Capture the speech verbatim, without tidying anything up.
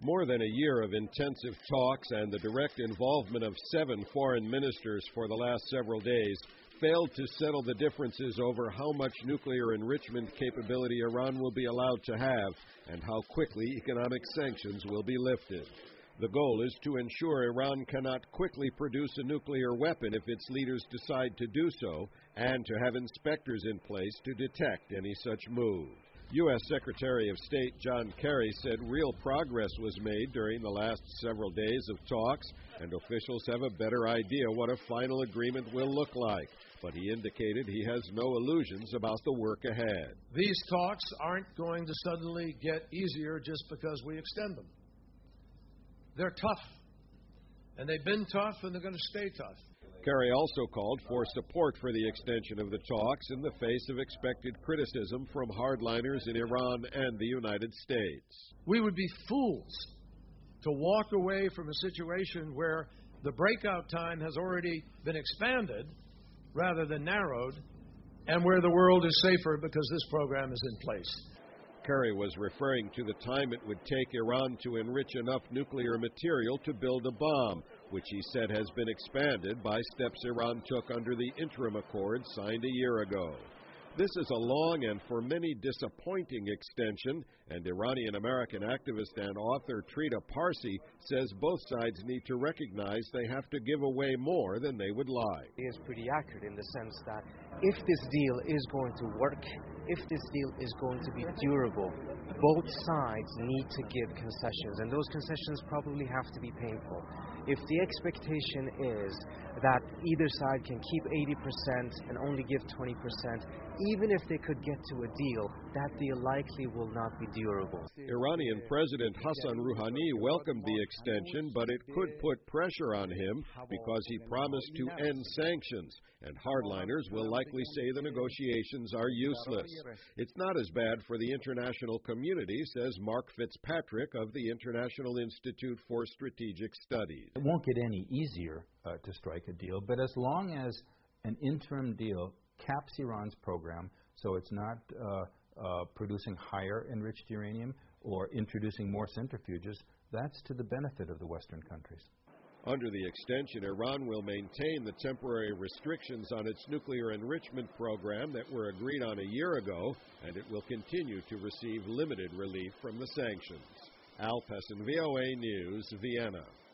More than a year of intensive talks and the direct involvement of seven foreign ministers for the last several days failed to settle the differences over how much nuclear enrichment capability Iran will be allowed to have and how quickly economic sanctions will be lifted. The goal is to ensure Iran cannot quickly produce a nuclear weapon if its leaders decide to do so, and to have inspectors in place to detect any such move. U S Secretary of State John Kerry said real progress was made during the last several days of talks, and officials have a better idea what a final agreement will look like. But he indicated he has no illusions about the work ahead. These talks aren't going to suddenly get easier just because we extend them. They're tough, and they've been tough, and they're going to stay tough. Kerry also called for support for the extension of the talks in the face of expected criticism from hardliners in Iran and the United States. We would be fools to walk away from a situation where the breakout time has already been expanded rather than narrowed, and where the world is safer because this program is in place. Kerry was referring to the time it would take Iran to enrich enough nuclear material to build a bomb, which he said has been expanded by steps Iran took under the interim accord signed a year ago. This is a long and for many disappointing extension, and Iranian-American activist and author Trita Parsi says both sides need to recognize they have to give away more than they would like. It is pretty accurate in the sense that if this deal is going to work, if this deal is going to be durable, both sides need to give concessions, and those concessions probably have to be painful. If the expectation is that either side can keep eighty percent and only give twenty percent, even if they could get to a deal, that deal likely will not be durable. Iranian President Hassan Rouhani welcomed the extension, but it could put pressure on him because he promised to end sanctions, and hardliners will likely say the negotiations are useless. It's not as bad for the international community, says Mark Fitzpatrick of the International Institute for Strategic Studies. It won't get any easier uh, to strike a deal, but as long as an interim deal caps Iran's program so it's not uh, uh, producing higher enriched uranium or introducing more centrifuges, that's to the benefit of the Western countries. Under the extension, Iran will maintain the temporary restrictions on its nuclear enrichment program that were agreed on a year ago, and it will continue to receive limited relief from the sanctions. Al Pessin, V O A News, Vienna.